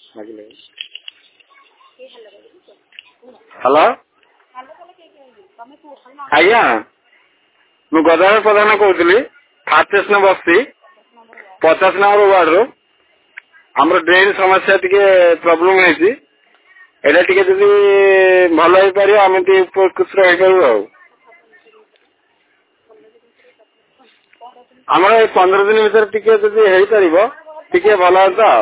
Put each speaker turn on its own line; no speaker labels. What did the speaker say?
hello आज्ञा मु गदाधर प्रधान कहूली fast station bus 50 number ward रू आम ड्रेन समस्या टी प्रोब्लेम है टी भल हो पार आम उपकृत हो आम 15 दिन भर टी भल होता